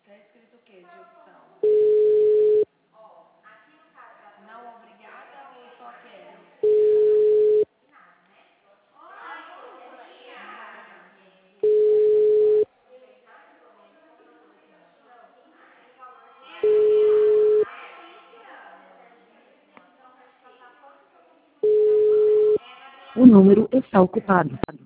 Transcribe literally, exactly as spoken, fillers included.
Tá escrito o que de opção? Não obrigada ou só quero? O número está ocupado.